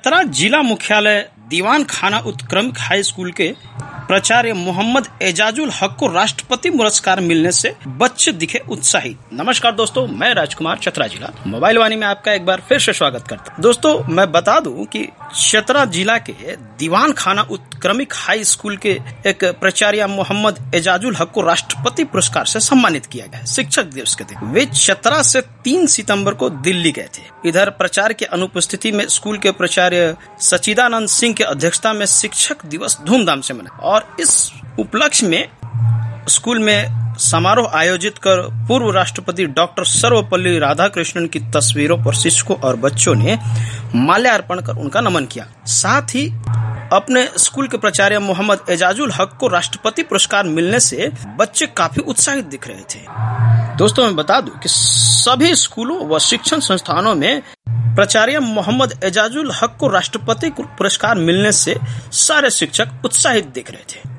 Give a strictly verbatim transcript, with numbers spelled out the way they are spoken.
चतरा जिला मुख्यालय दीवान खाना उत्क्रमिक हाई स्कूल के प्राचार्य मोहम्मद एजाजुल हक को राष्ट्रपति पुरस्कार मिलने से बच्चे दिखे उत्साहित। नमस्कार दोस्तों, मैं राजकुमार चतरा जिला मोबाइल वाणी में आपका एक बार फिर से स्वागत करता हूं। दोस्तों, मैं बता दूं कि चतरा जिला के दीवान खाना उत्क्रमिक हाई स्कूल के एक प्राचार्य मोहम्मद एजाजुल हक को राष्ट्रपति पुरस्कार से सम्मानित किया गया शिक्षक दिवस के दिन। वे चतरा से तीन सितंबर को दिल्ली गए थे। इधर प्राचार्य की अनुपस्थिति में स्कूल के प्राचार्य सचिदानंद सिंह की अध्यक्षता में शिक्षक दिवस धूमधाम से मना और इस उपलक्ष्य में स्कूल में समारोह आयोजित कर पूर्व राष्ट्रपति डॉक्टर सर्वपल्ली राधाकृष्णन की तस्वीरों पर शिक्षकों और बच्चों ने माल्यार्पण कर उनका नमन किया। साथ ही अपने स्कूल के प्राचार्य मोहम्मद एजाजुल हक को राष्ट्रपति पुरस्कार मिलने से बच्चे काफी उत्साहित दिख रहे थे। दोस्तों, मैं बता दूं कि सभी स्कूलों व शिक्षण संस्थानों में प्राचार्य मोहम्मद एजाजुल हक को राष्ट्रपति पुरस्कार मिलने से सारे शिक्षक उत्साहित दिख रहे थे।